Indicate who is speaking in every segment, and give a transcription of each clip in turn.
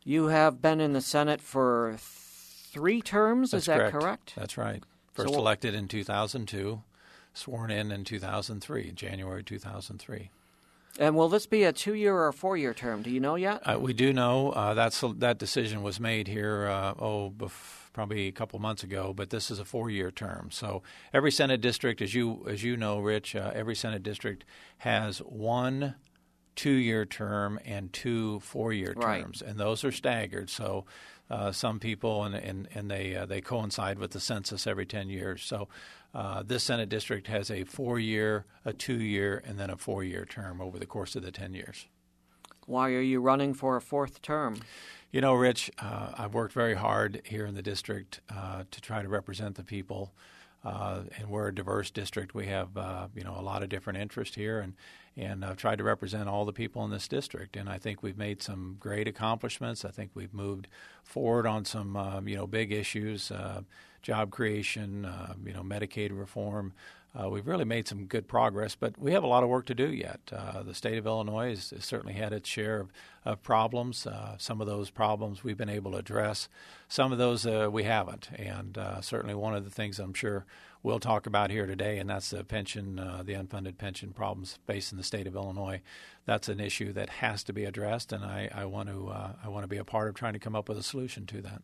Speaker 1: You have been in the Senate for 3 terms,
Speaker 2: That's
Speaker 1: is that correct?
Speaker 2: That's right. First elected in 2002, sworn in 2003, January 2003.
Speaker 1: And will this be a 2-year or a 4-year term? Do you know yet?
Speaker 2: We do know that decision was made here, probably a couple months ago, but this is a 4-year term. So every Senate district, as you know, Rich, every Senate district has 1 2-year term and 2 4-year terms, and those are staggered. So some people and they coincide with the census every 10 years. So this Senate district has a 4-year, a 2-year, and then a 4-year term over the course of the 10 years.
Speaker 1: Why are you running for a 4th term?
Speaker 2: You know, Rich, I've worked very hard here in the district to try to represent the people. And we're a diverse district. We have, a lot of different interests here, and I've tried to represent all the people in this district. And I think we've made some great accomplishments. I think we've moved forward on some, big issues, job creation, Medicaid reform. We've really made some good progress, but we have a lot of work to do yet. The state of Illinois has certainly had its share of problems. Some of those problems we've been able to address. Some of those we haven't. And certainly one of the things I'm sure we'll talk about here today, and that's the pension, the unfunded pension problems facing the state of Illinois. That's an issue that has to be addressed, and I want to be a part of trying to come up with a solution to that.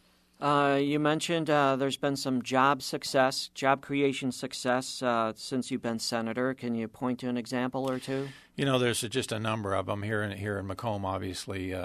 Speaker 1: You mentioned there's been some job creation success since you've been senator. Can you point to an example or two? You know,
Speaker 2: there's just a number of them here in Macomb, obviously.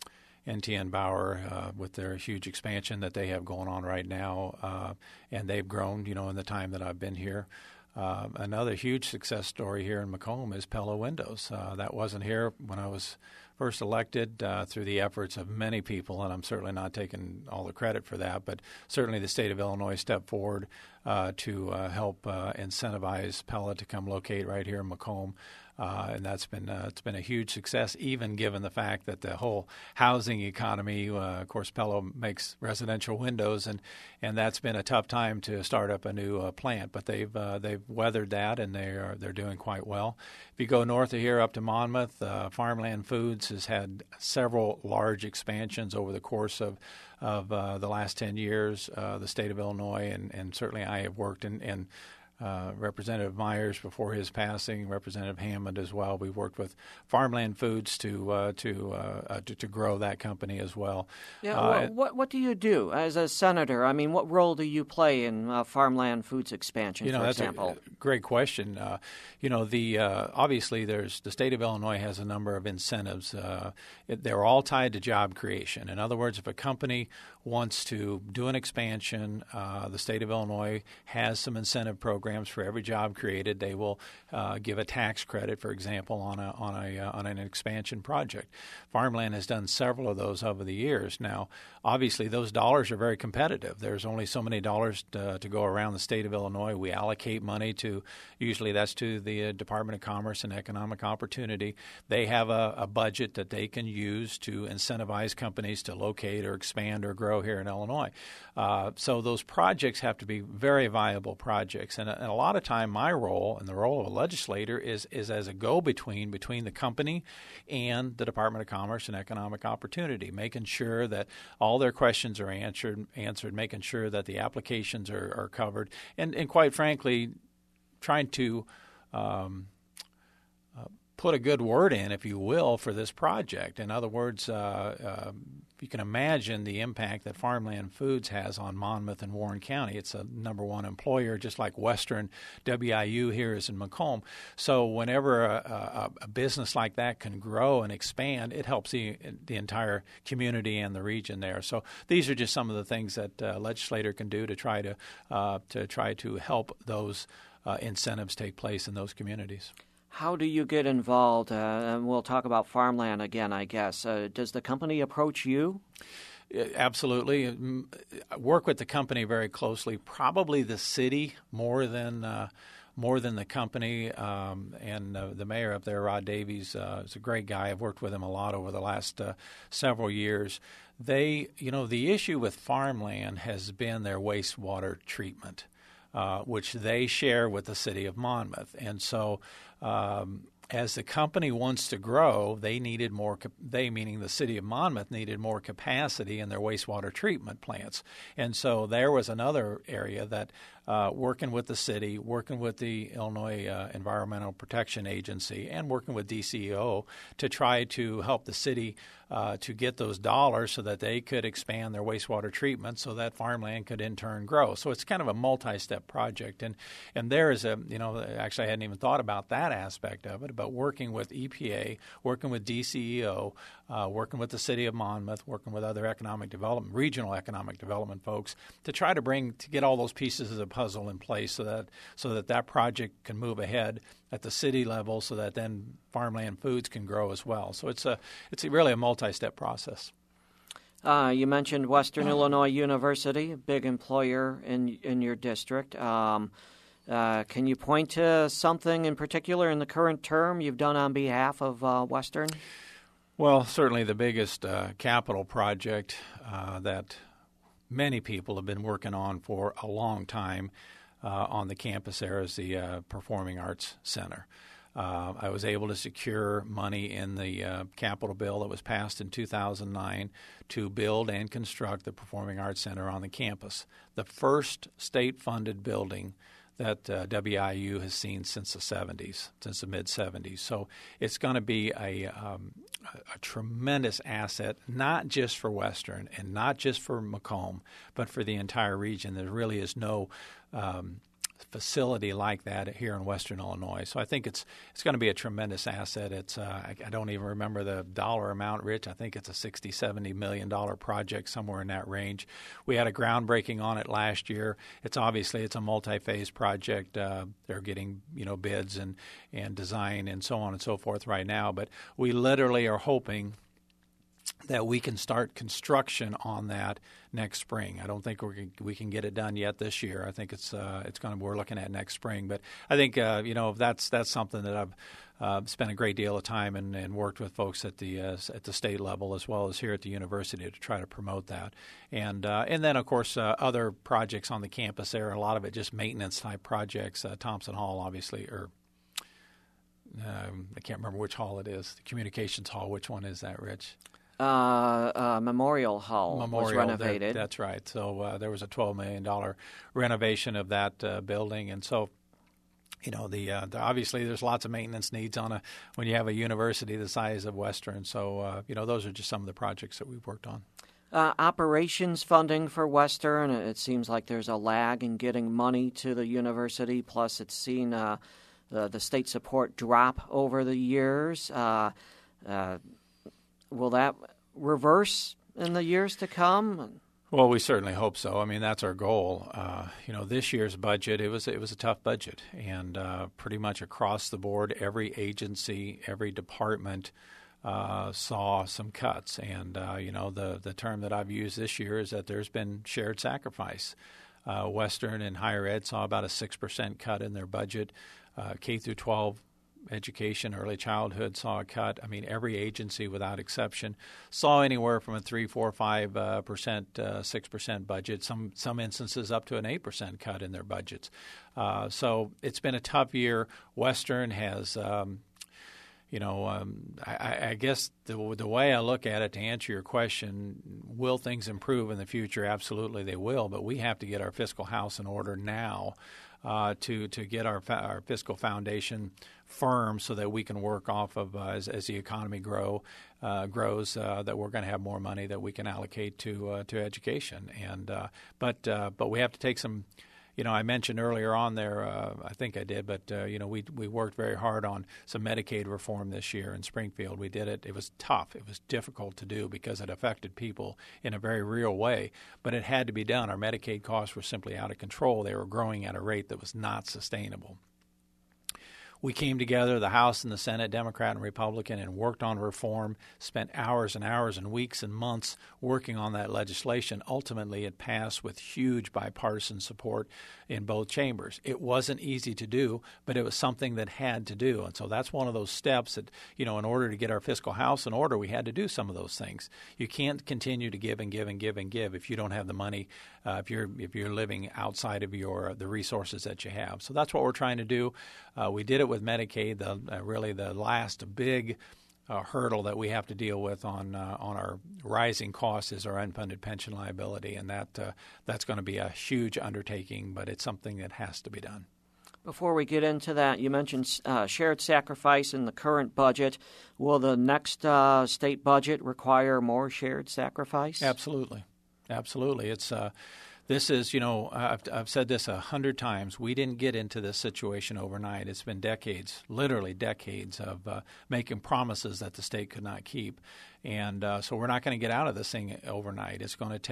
Speaker 2: NTN Bauer with their huge expansion that they have going on right now, and they've grown, in the time that I've been here. Another huge success story here in Macomb is Pella Windows. That wasn't here when I was first elected through the efforts of many people, and I'm certainly not taking all the credit for that, but certainly the state of Illinois stepped forward to help incentivize Pella to come locate right here in Macomb. And that's been it's been a huge success, even given the fact that the whole housing economy, of course, Pella makes residential windows, and that's been a tough time to start up a new plant. But they've weathered that, and they're doing quite well. If you go north of here up to Monmouth, Farmland Foods has had several large expansions over the course of the last 10 years. The state of Illinois, and certainly I have worked in Representative Myers before his passing, Representative Hammond as well. We've worked with Farmland Foods to grow that company as well.
Speaker 1: Yeah. What do you do as a senator? I mean, what role do you play in Farmland Foods expansion? For example,
Speaker 2: a great question. Obviously the state of Illinois has a number of incentives. They're all tied to job creation. In other words, if a company wants to do an expansion, the state of Illinois has some incentive programs for every job created. They will give a tax credit, for example, on an expansion project. Farmland has done several of those over the years. Now, obviously, those dollars are very competitive. There's only so many dollars to go around the state of Illinois. We allocate money usually that's to the Department of Commerce and Economic Opportunity. They have a budget that they can use to incentivize companies to locate or expand or grow here in Illinois. So those projects have to be very viable projects. And a lot of time my role and the role of a legislator is as a go-between between the company and the Department of Commerce and Economic Opportunity, making sure that all their questions are answered, making sure that the applications are covered, and quite frankly, trying to put a good word in, if you will, for this project. In other words, you can imagine the impact that Farmland Foods has on Monmouth and Warren County. It's a number one employer, just like Western WIU here is in Macomb. So whenever a business like that can grow and expand, it helps the entire community and the region there. So these are just some of the things that a legislator can do to try to help those incentives take place in those communities.
Speaker 1: How do you get involved? And we'll talk about Farmland again, I guess. Does the company approach you?
Speaker 2: Absolutely. Work with the company very closely. Probably the city more than the company. And the mayor up there, Rod Davies, is a great guy. I've worked with him a lot over the last several years. The issue with Farmland has been their wastewater treatment, which they share with the city of Monmouth. And so as the company wants to grow, they needed more. They, meaning the city of Monmouth, needed more capacity in their wastewater treatment plants, and so there was another area that, working with the city, working with the Illinois Environmental Protection Agency, and working with DCEO to try to help the city to get those dollars so that they could expand their wastewater treatment, so that farmland could in turn grow. So it's kind of a multi-step project, and there is actually I hadn't even thought about that aspect of it, but working with EPA, working with DCEO, working with the city of Monmouth, working with other regional economic development folks to try to get all those pieces of the puzzle in place so that project can move ahead at the city level, so that then farmland foods can grow as well. So it's really a multi-step process.
Speaker 1: You mentioned Western Illinois University, a big employer in your district. Can you point to something in particular in the current term you've done on behalf of Western?
Speaker 2: Well, certainly the biggest capital project that many people have been working on for a long time on the campus there is the Performing Arts Center. I was able to secure money in the capital bill that was passed in 2009 to build and construct the Performing Arts Center on the campus, the first state-funded building that WIU has seen since the 70s, since the mid-70s. So it's going to be a tremendous asset, not just for Western and not just for Macomb, but for the entire region. There really is no facility like that here in Western Illinois. So I think it's going to be a tremendous asset. It's I don't even remember the dollar amount, Rich. I think it's a $60-70 million project, somewhere in that range. We had a groundbreaking on it last year. It's a multi-phase project. They're getting bids and design and so on and so forth right now. But we literally are hoping that we can start construction on that next spring. I don't think we can get it done yet this year. I think we're looking at next spring. But I think that's something that I've spent a great deal of time and worked with folks at the state level as well as here at the university to try to promote that. And then of course other projects on the campus there. A lot of it just maintenance type projects. Thompson Hall, obviously, or I can't remember which hall it is. The Communications Hall. Which one is that, Rich?
Speaker 1: Memorial Hall was renovated.
Speaker 2: That's right. So there was a $12 million renovation of that building, and so obviously there's lots of maintenance needs when you have a university the size of Western. So those are just some of the projects that we've worked on.
Speaker 1: Operations funding for Western. It seems like there's a lag in getting money to the university. Plus, it's seen the state support drop over the years. Will that reverse in the years to come?
Speaker 2: Well, we certainly hope so. I mean, that's our goal. This year's budget, it was a tough budget, and pretty much across the board, every agency, every department saw some cuts. And the term that I've used this year is that there's been shared sacrifice. Western and higher ed saw about a 6% cut in their budget. K through 12 education, early childhood saw a cut. I mean, every agency without exception saw anywhere from a 3, 4, 5%, 6% budget. Some instances up to an 8% cut in their budgets. So it's been a tough year. Western has, I guess the way I look at it, to answer your question, will things improve in the future? Absolutely, they will. But we have to get our fiscal house in order now. To get our fiscal foundation firm so that we can work off of as the economy grows, that we're going to have more money that we can allocate to education. And but we have to take some. I mentioned earlier on there, I think I did, but we worked very hard on some Medicaid reform this year in Springfield. We did it. It was tough. It was difficult to do because it affected people in a very real way, but it had to be done. Our Medicaid costs were simply out of control. They were growing at a rate that was not sustainable. We came together, the House and the Senate, Democrat and Republican, and worked on reform, spent hours and hours and weeks and months working on that legislation. Ultimately, it passed with huge bipartisan support in both chambers. It wasn't easy to do, but it was something that had to do. And so that's one of those steps that, in order to get our fiscal house in order, we had to do some of those things. You can't continue to give and give and give and give if you don't have the money, if you're living outside of the resources that you have. So that's what we're trying to do. We did it with Medicaid, really the last big hurdle that we have to deal with on our rising costs is our unfunded pension liability, and that's going to be a huge undertaking, but it's something that has to be done.
Speaker 1: Before we get into that, you mentioned shared sacrifice in the current budget. Will the next state budget require more shared sacrifice?
Speaker 2: Absolutely. It's this is, I've said this 100 times. We didn't get into this situation overnight. It's been decades, literally decades of making promises that the state could not keep. And so we're not going to get out of this thing overnight. It's going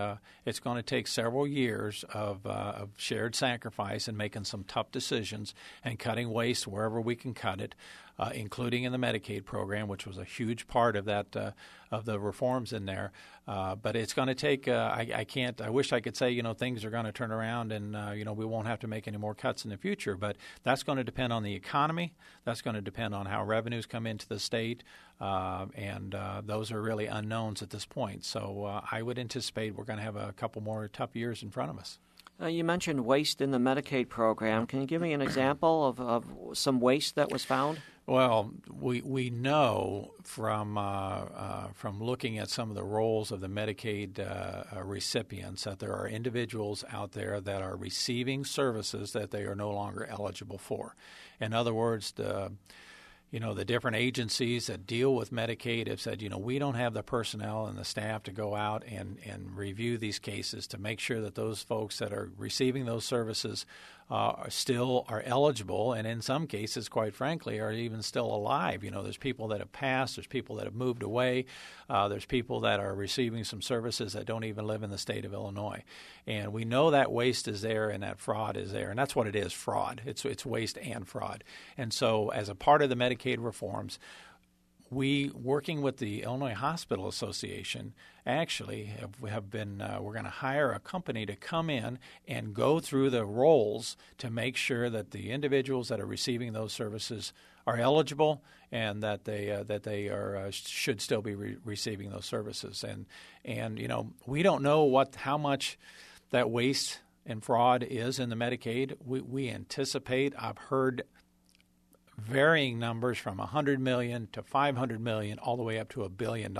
Speaker 2: to take several years of shared sacrifice and making some tough decisions and cutting waste wherever we can cut it, including in the Medicaid program, which was a huge part of that of the reforms in there. But it's going to take. I wish I could say things are going to turn around and we won't have to make any more cuts in the future. But that's going to depend on the economy. That's going to depend on how revenues come into the state. And those are really unknowns at this point. So I would anticipate we're going to have a couple more tough years in front of us.
Speaker 1: You mentioned waste in the Medicaid program. Can you give me an example of some waste that was found?
Speaker 2: Well, we know from looking at some of the rolls of the Medicaid recipients that there are individuals out there that are receiving services that they are no longer eligible for. In other words, the different agencies that deal with Medicaid have said, we don't have the personnel and the staff to go out and review these cases to make sure that those folks that are receiving those services still are eligible, and in some cases, quite frankly, are even still alive. There's people that have passed, there's people that have moved away, there's people that are receiving some services that don't even live in the state of Illinois. And we know that waste is there and that fraud is there, and that's what it is, fraud. It's waste and fraud. And so as a part of the Medicaid reforms, we, working with the Illinois Hospital Association, actually have been we're going to hire a company to come in and go through the rolls to make sure that the individuals that are receiving those services are eligible and that they are should still be receiving those services. And we don't know how much that waste and fraud is in the Medicaid. We anticipate, I've heard varying numbers from $100 million to $500 million, all the way up to $1 billion.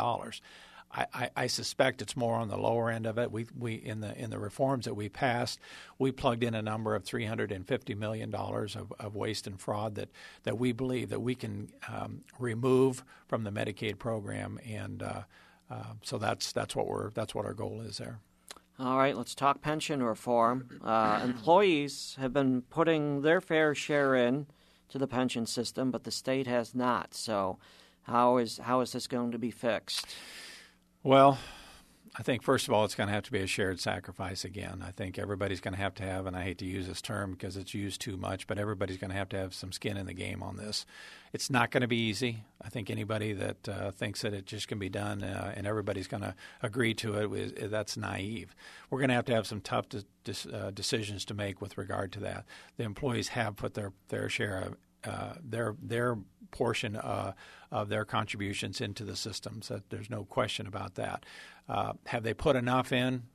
Speaker 2: I suspect it's more on the lower end of it. We in the reforms that we passed, we plugged in a number of $350 million of waste and fraud that we believe that we can remove from the Medicaid program, and so that's what our goal is there.
Speaker 1: All right, let's talk pension reform. Employees have been putting their fair share in to the pension system, but the state has not. So how is this going to be fixed?
Speaker 2: Well, I think, first of all, it's going to have to be a shared sacrifice again. I think everybody's going to have, and I hate to use this term because it's used too much, but everybody's going to have some skin in the game on this. It's not going to be easy. I think anybody that thinks that it just can be done and everybody's going to agree to it, that's naive. We're going to have some tough decisions to make with regard to that. The employees have put their share of their portion of their contributions into the system. So there's no question about that. Have they put enough in?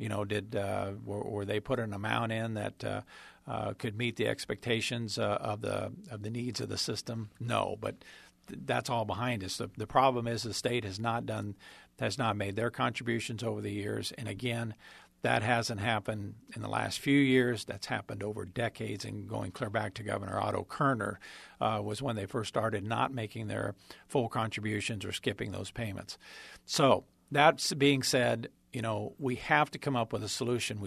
Speaker 2: Were they put an amount in that could meet the expectations of the needs of the system? No, but that's all behind us. The problem is the state has not made their contributions over the years, and again, that hasn't happened in the last few years. That's happened over decades, and going clear back to Governor Otto Kerner was when they first started not making their full contributions or skipping those payments. So that being said, we have to come up with a solution.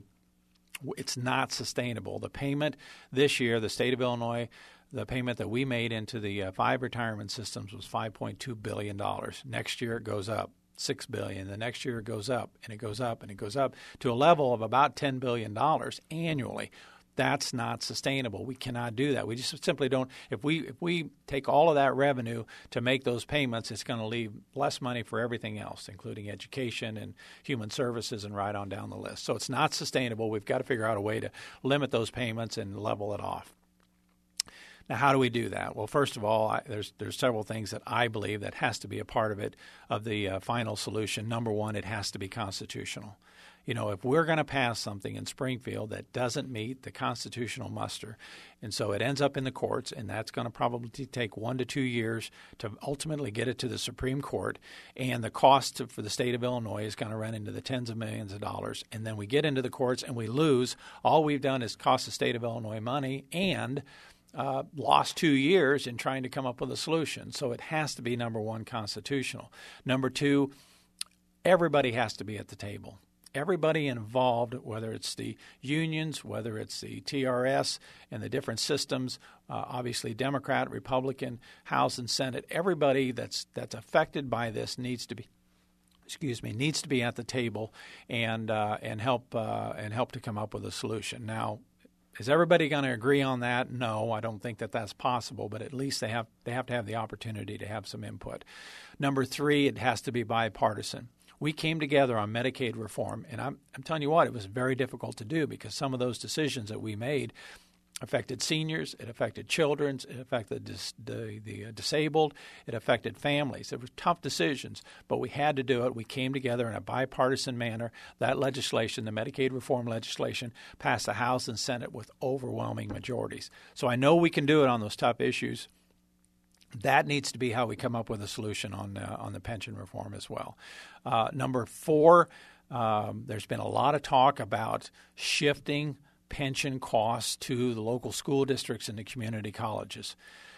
Speaker 2: It's not sustainable. The payment this year, the state of Illinois, the payment that we made into the 5 retirement systems was $5.2 billion. Next year it goes up $6 billion. The next year it goes up, and it goes up, and it goes up to a level of about $10 billion annually. That's not sustainable. We cannot do that. We just simply don't. If we take all of that revenue to make those payments, it's going to leave less money for everything else, including education and human services and right on down the list. So it's not sustainable. We've got to figure out a way to limit those payments and level it off. Now, how do we do that? Well, first of all, there's several things that I believe that has to be a part of it, of the final solution. Number one, it has to be constitutional. If we're going to pass something in Springfield that doesn't meet the constitutional muster, and so it ends up in the courts, and that's going to probably take 1 to 2 years to ultimately get it to the Supreme Court, and the cost for the state of Illinois is going to run into the tens of millions of dollars, and then we get into the courts and we lose. All we've done is cost the state of Illinois money and lost 2 years in trying to come up with a solution. So it has to be, number one, constitutional. Number two, everybody has to be at the table. Everybody involved, whether it's the unions, whether it's the TRS and the different systems, obviously Democrat, Republican, House and Senate, everybody that's affected by this needs to be at the table and help to come up with a solution. Now, is everybody going to agree on that? No, I don't think that that's possible, but at least they have to have the opportunity to have some input. Number three, it has to be bipartisan. We came together on Medicaid reform, and I'm telling you what, it was very difficult to do because some of those decisions that we made affected seniors, it affected children, it affected the disabled, it affected families. It were tough decisions, but we had to do it. We came together in a bipartisan manner. That legislation, the Medicaid reform legislation, passed the House and Senate with overwhelming majorities. So I know we can do it on those tough issues. That needs to be how we come up with a solution on the pension reform as well. Number four, there's been a lot of talk about shifting pension costs to the local school districts and the community colleges.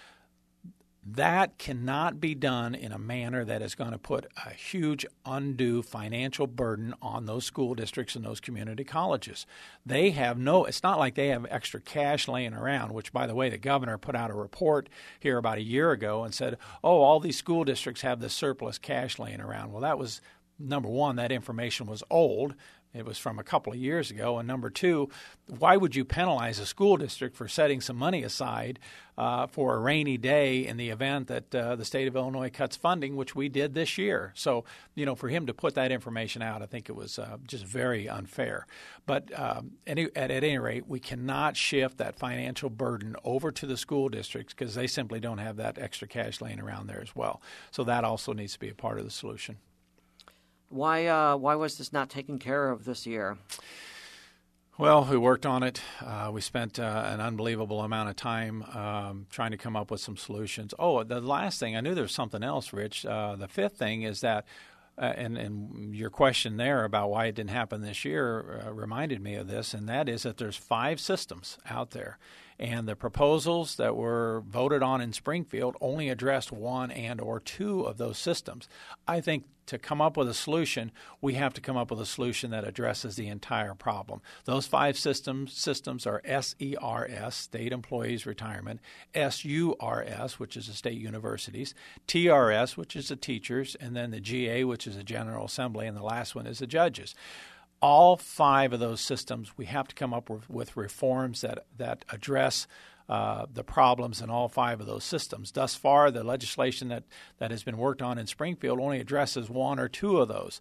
Speaker 2: That cannot be done in a manner that is going to put a huge undue financial burden on those school districts and those community colleges. They have it's not like they have extra cash laying around, which, by the way, the governor put out a report here about a year ago and said, all these school districts have this surplus cash laying around. Well, that was, number one, that information was old. It was from a couple of years ago. And number two, why would you penalize a school district for setting some money aside for a rainy day in the event that the state of Illinois cuts funding, which we did this year? So, for him to put that information out, I think it was just very unfair. But at any rate, we cannot shift that financial burden over to the school districts because they simply don't have that extra cash laying around there as well. So that also needs to be a part of the solution.
Speaker 1: Why was this not taken care of this year?
Speaker 2: Well, we worked on it. We spent an unbelievable amount of time trying to come up with some solutions. Oh, the last thing, I knew there was something else, Rich. The fifth thing is that, and your question there about why it didn't happen this year reminded me of this, and that is that there's 5 systems out there. And the proposals that were voted on in Springfield only addressed 1 and or 2 of those systems. I think to come up with a solution, we have to come up with a solution that addresses the entire problem. Those 5 systems are SERS, State Employees Retirement, SURS, which is the state universities, TRS, which is the teachers, and then the GA, which is the General Assembly, and the last one is the judges. All 5 of those systems, we have to come up with reforms that address the problems in all 5 of those systems. Thus far, the legislation that has been worked on in Springfield only addresses 1 or 2 of those.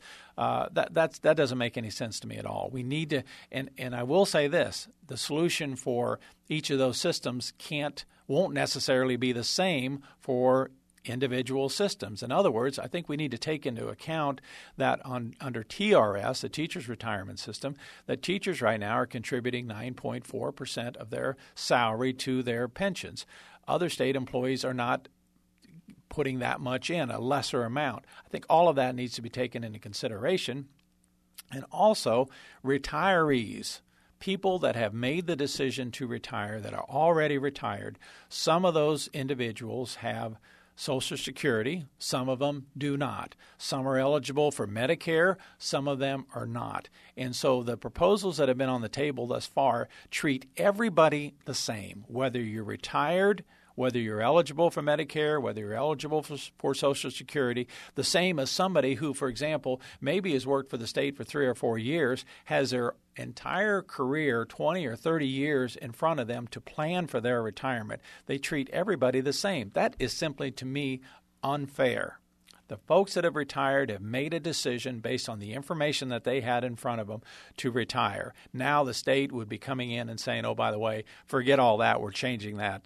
Speaker 2: That doesn't make any sense to me at all. We need to, and I will say this: the solution for each of those systems won't necessarily be the same for individual systems. In other words, I think we need to take into account that under TRS, the Teachers Retirement System, that teachers right now are contributing 9.4% of their salary to their pensions. Other state employees are not putting that much in, a lesser amount. I think all of that needs to be taken into consideration. And also, retirees, people that have made the decision to retire, that are already retired, some of those individuals have Social Security, some of them do not. Some are eligible for Medicare, some of them are not. And so the proposals that have been on the table thus far treat everybody the same, whether you're retired, whether you're eligible for Medicare, whether you're eligible for Social Security, the same as somebody who, for example, maybe has worked for the state for 3 or 4 years, has their entire career, 20 or 30 years in front of them to plan for their retirement. They treat everybody the same. That is simply, to me, unfair. The folks that have retired have made a decision based on the information that they had in front of them to retire. Now the state would be coming in and saying, "Oh, by the way, forget all that. We're changing that.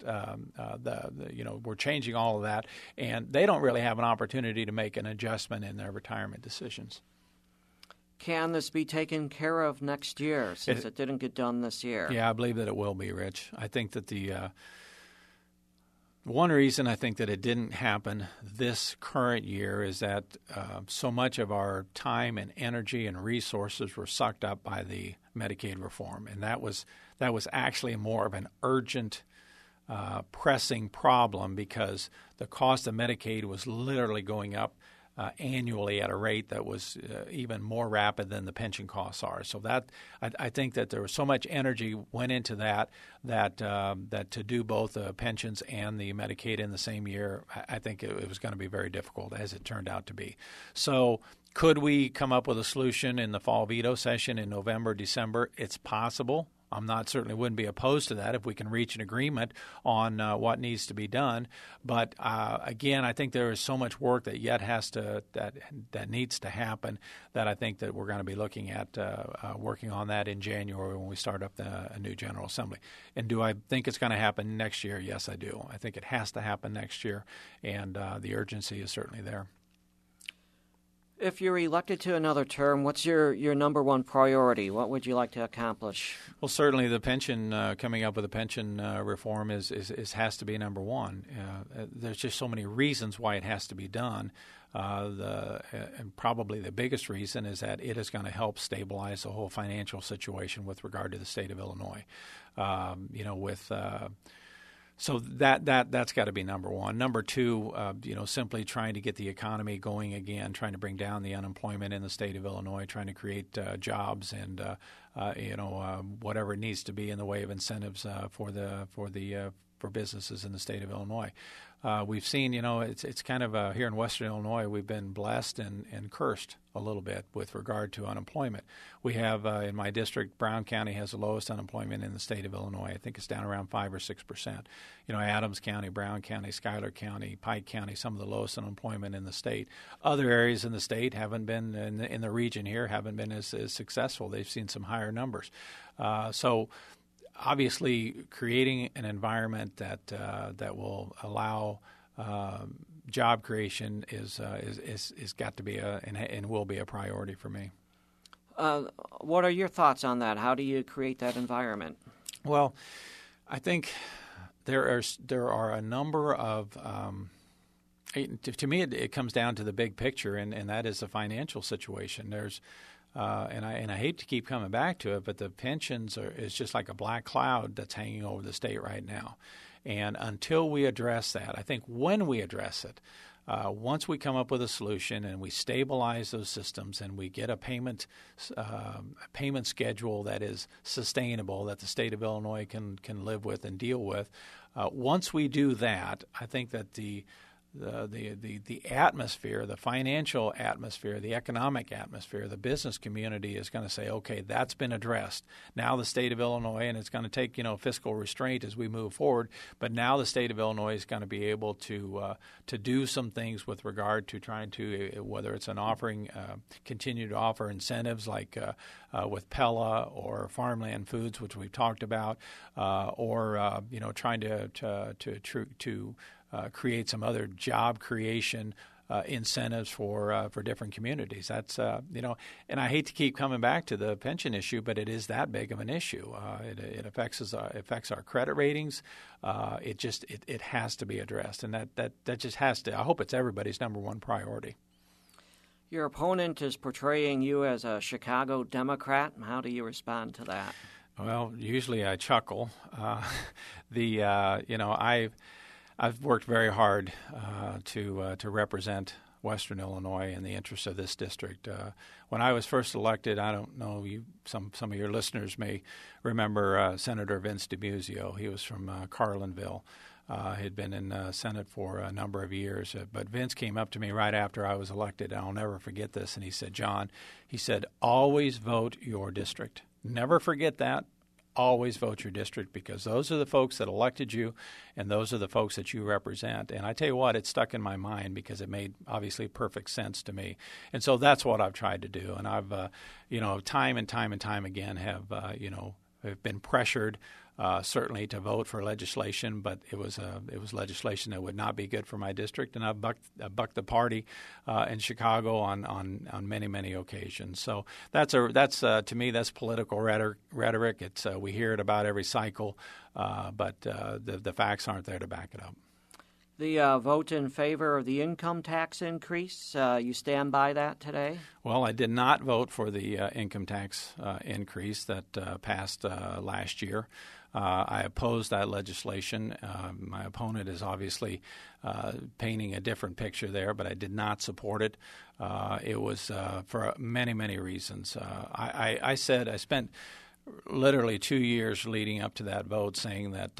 Speaker 2: We're changing all of that," and they don't really have an opportunity to make an adjustment in their retirement decisions.
Speaker 1: can this be taken care of next year since it didn't get done this year?
Speaker 2: Yeah, I believe that it will be, Rich. I think that the one reason I think that it didn't happen this current year is that so much of our time and energy and resources were sucked up by the Medicaid reform, and that was actually more of an urgent, pressing problem because the cost of Medicaid was literally going up annually at a rate that was even more rapid than the pension costs are. So that I think that there was so much energy went into that to do both the pensions and the Medicaid in the same year, I think it was going to be very difficult, as it turned out to be. So could we come up with a solution in the fall veto session in November, December? It's possible. I'm not certainly wouldn't be opposed to that if we can reach an agreement on what needs to be done. But again, I think there is so much work that yet has to that needs to happen that I think that we're going to be looking at working on that in January when we start up a new General Assembly. And do I think it's going to happen next year? Yes, I do. I think it has to happen next year, and the urgency is certainly there.
Speaker 1: If you're elected to another term, what's your number one priority? What would you like to accomplish?
Speaker 2: Well, certainly the pension, coming up with a pension reform is has to be number one. There's just so many reasons why it has to be done. And probably the biggest reason is that it is going to help stabilize the whole financial situation with regard to the state of Illinois. So that's got to be number one. Number two, simply trying to get the economy going again, trying to bring down the unemployment in the state of Illinois, trying to create jobs and whatever it needs to be in the way of incentives for businesses in the state of Illinois. We've seen, it's kind of here in Western Illinois, we've been blessed and cursed a little bit with regard to unemployment. We have, in my district, Brown County has the lowest unemployment in the state of Illinois. I think it's down around 5 or 6%. Adams County, Brown County, Schuyler County, Pike County, some of the lowest unemployment in the state. Other areas in the state haven't been, in the region here, haven't been as successful. They've seen some higher numbers. So obviously, creating an environment that will allow job creation is got to be and will be a priority for me.
Speaker 1: What are your thoughts on that? How do you create that environment?
Speaker 2: Well, I think there are a number of to me it comes down to the big picture, and that is the financial situation. There's and I hate to keep coming back to it, but the pensions is just like a black cloud that's hanging over the state right now. And until we address that, I think when we address it, once we come up with a solution and we stabilize those systems and we get a payment schedule that is sustainable, that the state of Illinois can live with and deal with, once we do that, I think that the atmosphere, the financial atmosphere, the economic atmosphere, the business community is going to say, okay, that's been addressed. Now the state of Illinois, and it's going to take fiscal restraint as we move forward, but now the state of Illinois is going to be able to do some things with regard to trying to, whether it's an offering, continue to offer incentives like with Pella or Farmland Foods, which we've talked about, or trying to create some other job creation incentives for different communities. That's and I hate to keep coming back to the pension issue, but it is that big of an issue. It affects our credit ratings. It has to be addressed, and that just has to. I hope it's everybody's number one priority.
Speaker 1: Your opponent is portraying you as a Chicago Democrat. How do you respond to that?
Speaker 2: Well, usually I chuckle. I've worked very hard to represent Western Illinois in the interests of this district. When I was first elected, I don't know, some of your listeners may remember Senator Vince DiMuzio. He was from Carlinville. Had been in Senate for a number of years. But Vince came up to me right after I was elected, and I'll never forget this, and he said, John, always vote your district. Never forget that. Always vote your district, because those are the folks that elected you and those are the folks that you represent. And I tell you what, it stuck in my mind because it made obviously perfect sense to me. And so that's what I've tried to do. And I've, time and time again have been pressured certainly to vote for legislation, but it was legislation that would not be good for my district, and I bucked the party in Chicago on many occasions. So that's to me that's political rhetoric. It's we hear it about every cycle, but the facts aren't there to back it up.
Speaker 1: The vote in favor of the income tax increase, you stand by that today?
Speaker 2: Well, I did not vote for the income tax increase that passed last year. I opposed that legislation. My opponent is obviously painting a different picture there, but I did not support it. It was for many reasons. I spent literally 2 years leading up to that vote saying that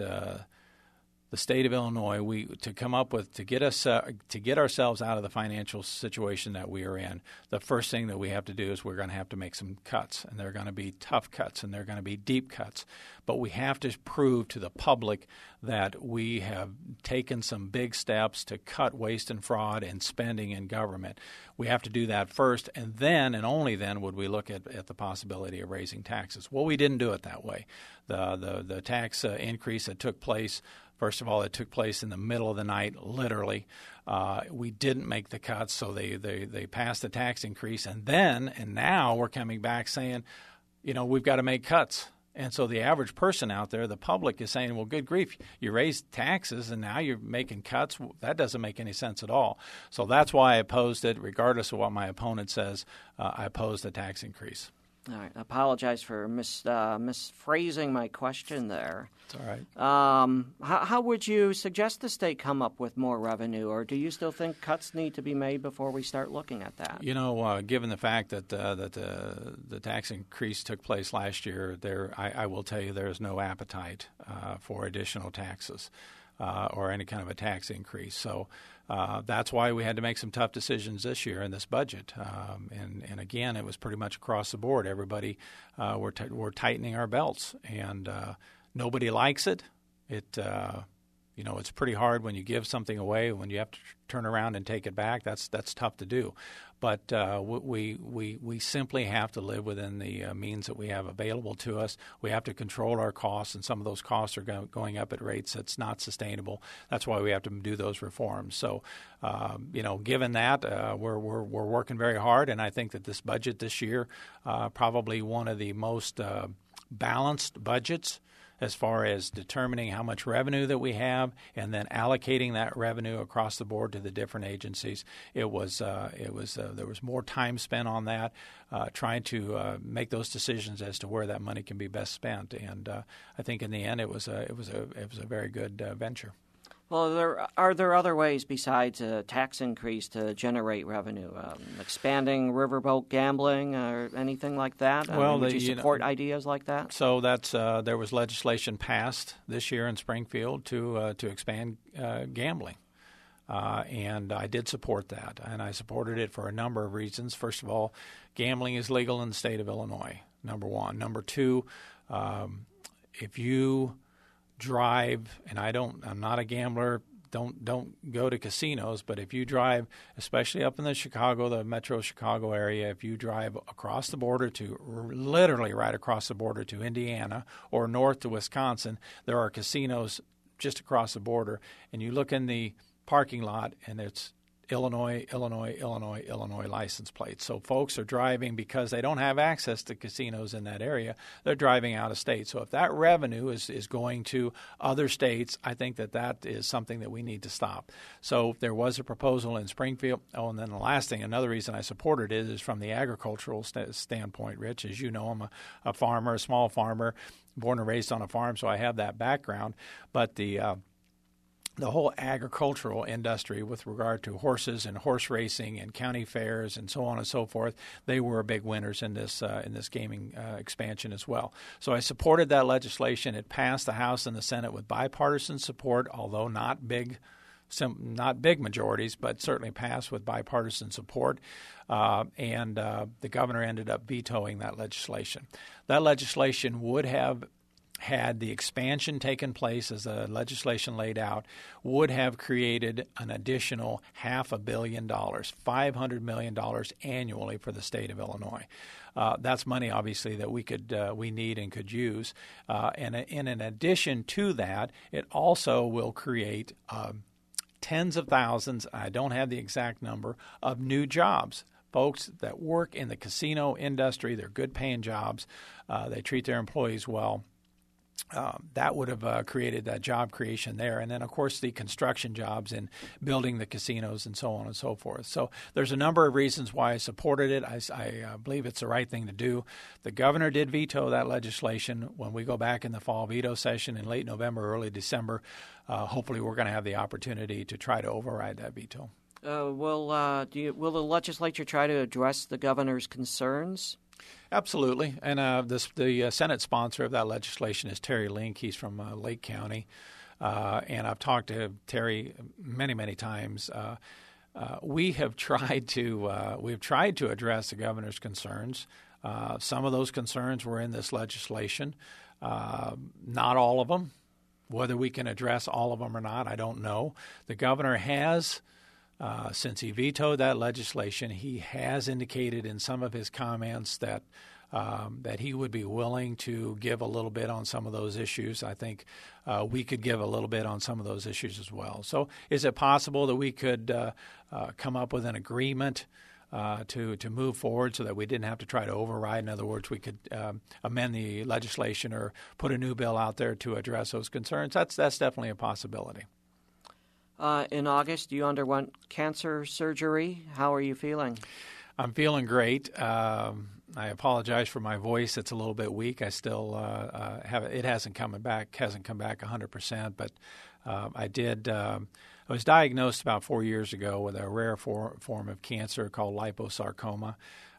Speaker 2: the state of Illinois, to get ourselves out of the financial situation that we are in, the first thing that we have to do is we're going to have to make some cuts, and they're going to be tough cuts, and they're going to be deep cuts. But we have to prove to the public that we have taken some big steps to cut waste and fraud and spending in government. We have to do that first, and then and only then would we look at the possibility of raising taxes. Well, we didn't do it that way. The tax increase that took place, first of all, it took place in the middle of the night, literally. We didn't make the cuts, so they passed the tax increase, and now we're coming back saying, we've got to make cuts. And so the average person out there, the public, is saying, well, good grief, you raised taxes and now you're making cuts. That doesn't make any sense at all. So that's why I opposed it, regardless of what my opponent says. I opposed the tax increase.
Speaker 1: All right. I apologize for misphrasing my question there.
Speaker 2: It's all right.
Speaker 1: How would you suggest the state come up with more revenue, or do you still think cuts need to be made before we start looking at that?
Speaker 2: Given the fact that the tax increase took place last year, I will tell you there is no appetite for additional taxes or any kind of a tax increase. So that's why we had to make some tough decisions this year in this budget. And again, it was pretty much across the board. Everybody we're tightening our belts, and nobody likes it. It's pretty hard when you give something away, when you have to turn around and take it back. That's tough to do. But we simply have to live within the means that we have available to us. We have to control our costs, and some of those costs are going up at rates that's not sustainable. That's why we have to do those reforms. So, given that, we're working very hard, and I think that this budget this year, probably one of the most balanced budgets as far as determining how much revenue that we have and then allocating that revenue across the board to the different agencies. There was more time spent on that, trying to make those decisions as to where that money can be best spent. And I think in the end, it was a very good venture.
Speaker 1: Well, are there other ways besides a tax increase to generate revenue? Expanding riverboat gambling or anything like that? Would you support ideas like that?
Speaker 2: So that's there was legislation passed this year in Springfield to expand gambling. And I did support that, and I supported it for a number of reasons. First of all, gambling is legal in the state of Illinois, number one. Number two, if you drive, and I'm not a gambler, don't go to casinos, but if you drive, especially up in the metro Chicago area, if you drive across the border literally right across the border to Indiana or north to Wisconsin, there are casinos just across the border, and you look in the parking lot and it's Illinois license plates. So folks are driving because they don't have access to casinos in that area. They're driving out of state. So if that revenue is going to other states, I think that is something that we need to stop. So there was a proposal in Springfield. Oh, and then the last thing, another reason I supported it is from the agricultural standpoint, Rich. As you know, I'm a farmer, a small farmer, born and raised on a farm, so I have that background. But the whole agricultural industry with regard to horses and horse racing and county fairs and so on and so forth, they were big winners in this gaming expansion as well. So I supported that legislation. It passed the House and the Senate with bipartisan support, although not big majorities, but certainly passed with bipartisan support. And the governor ended up vetoing that legislation. That legislation would have had the expansion taken place as the legislation laid out, would have created an additional $500 million, $500 million annually for the state of Illinois. That's money, obviously, that we need and could use. And in addition to that, it also will create tens of thousands, I don't have the exact number, of new jobs. Folks that work in the casino industry, they're good-paying jobs. They treat their employees well. That would have created that job creation there. And then, of course, the construction jobs in building the casinos and so on and so forth. So there's a number of reasons why I supported it. I believe it's the right thing to do. The governor did veto that legislation. When we go back in the fall veto session in late November, early December, hopefully we're going to have the opportunity to try to override that veto.
Speaker 1: Will the legislature try to address the governor's concerns?
Speaker 2: Absolutely. And the Senate sponsor of that legislation is Terry Link. He's from Lake County. And I've talked to Terry many, many times. We have tried to address the governor's concerns. Some of those concerns were in this legislation. Not all of them. Whether we can address all of them or not, I don't know. The governor has, since he vetoed that legislation, he has indicated in some of his comments that he would be willing to give a little bit on some of those issues. I think we could give a little bit on some of those issues as well. So is it possible that we could come up with an agreement to move forward so that we didn't have to try to override? In other words, we could amend the legislation or put a new bill out there to address those concerns. That's definitely a possibility.
Speaker 1: In August, you underwent cancer surgery. How are you feeling?
Speaker 2: I'm feeling great. I apologize for my voice. It's a little bit weak. I still have it. It hasn't come back 100%, but I did. I was diagnosed about 4 years ago with a rare form of cancer called liposarcoma.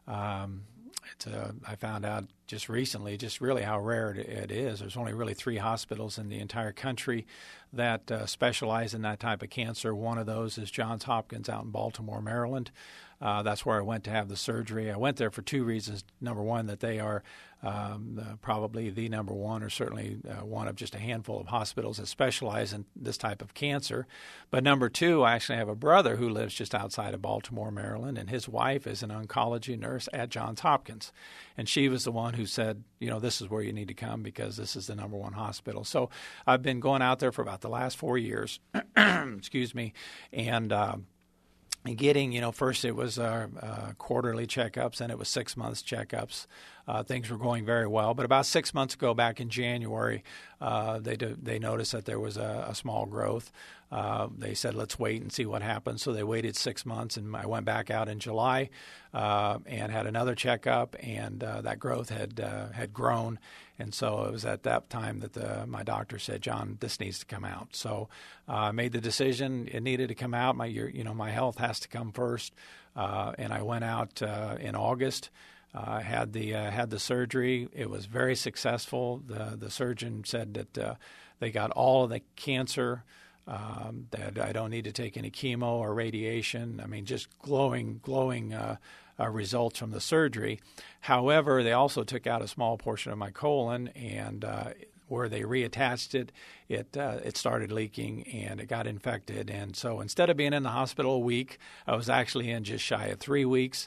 Speaker 2: I found out just recently just really how rare it is. There's only really 3 hospitals in the entire country that specialize in that type of cancer. One of those is Johns Hopkins out in Baltimore, Maryland. That's where I went to have the surgery. I went there for 2 reasons. Number one, that they are probably the number one, or certainly one of just a handful of hospitals that specialize in this type of cancer. But number two, I actually have a brother who lives just outside of Baltimore, Maryland, and his wife is an oncology nurse at Johns Hopkins. And she was the one who said, this is where you need to come because this is the number one hospital. So I've been going out there for about the last 4 years, excuse me, and getting, first it was quarterly checkups, and it was 6 months checkups. Things were going very well. But about 6 months ago, back in January, they noticed that there was a small growth. They said, let's wait and see what happens. So they waited 6 months, and I went back out in July and had another checkup, and that growth had grown. And so it was at that time that my doctor said, John, this needs to come out. So I made the decision. It needed to come out. My health has to come first. And I went out in August. Had the surgery. It was very successful. The surgeon said that they got all of the cancer, that I don't need to take any chemo or radiation. I mean, just glowing results from the surgery. However, they also took out a small portion of my colon, and where they reattached it started leaking and it got infected. And so instead of being in the hospital a week, I was actually in just shy of 3 weeks.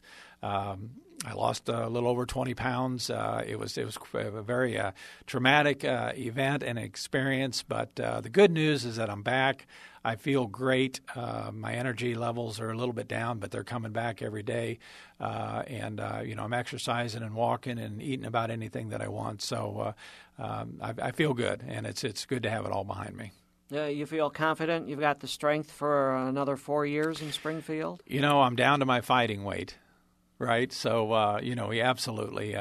Speaker 2: I lost a little over 20 pounds. It was a very traumatic event and experience. But the good news is that I'm back. I feel great. My energy levels are a little bit down, but they're coming back every day. And I'm exercising and walking and eating about anything that I want. So I feel good, and it's good to have it all behind me.
Speaker 1: Yeah, you feel confident? You've got the strength for another 4 years in Springfield?
Speaker 2: I'm down to my fighting weight. Right, so absolutely.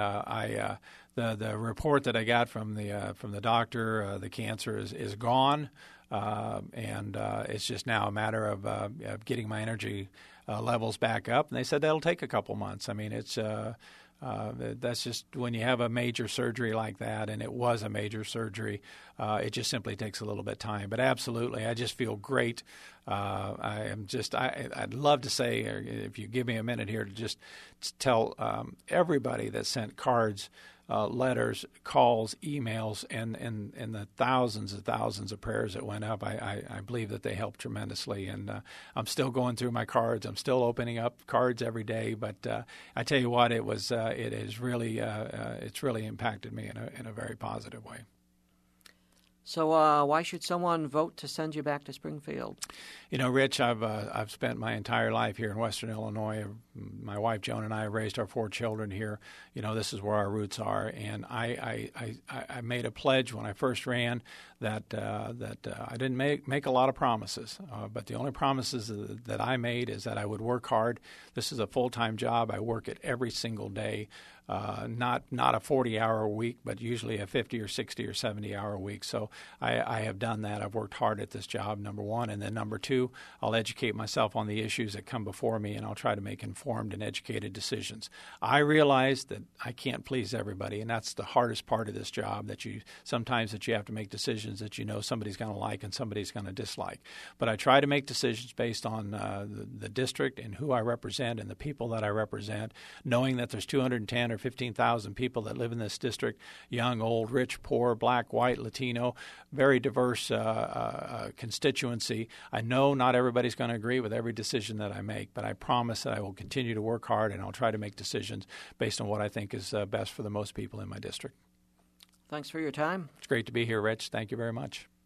Speaker 2: The report that I got from the doctor, the cancer is gone, and it's just now a matter of getting my energy levels back up. And they said that'll take a couple months. I mean, it's that's just when you have a major surgery like that, and it was a major surgery. It just simply takes a little bit of time. But absolutely, I just feel great. I'd love to say, if you give me a minute here, to just tell everybody that sent cards, letters, calls, emails, and the thousands and thousands of prayers that went up. I believe that they helped tremendously, and I'm still going through my cards. I'm still opening up cards every day. But I tell you what, it's really impacted me in a very positive way.
Speaker 1: So why should someone vote to send you back to Springfield?
Speaker 2: You know, Rich, I've spent my entire life here in Western Illinois. My wife Joan and I raised our 4 children here. You know, this is where our roots are, and I made a pledge when I first ran that I didn't make a lot of promises, but the only promises that I made is that I would work hard. This is a full-time job. I work it every single day. Not a 40-hour week, but usually a 50 or 60 or 70-hour week. So I have done that. I've worked hard at this job, number one. And then number two, I'll educate myself on the issues that come before me, and I'll try to make informed and educated decisions. I realize that I can't please everybody, and that's the hardest part of this job, that you have to make decisions that you know somebody's going to like and somebody's going to dislike. But I try to make decisions based on the district and who I represent and the people that I represent, knowing that there's 210 or 15,000 people that live in this district, young, old, rich, poor, black, white, Latino, very diverse constituency. I know not everybody's going to agree with every decision that I make, but I promise that I will continue to work hard, and I'll try to make decisions based on what I think is best for the most people in my district.
Speaker 1: Thanks for your time.
Speaker 2: It's great to be here, Rich. Thank you very much.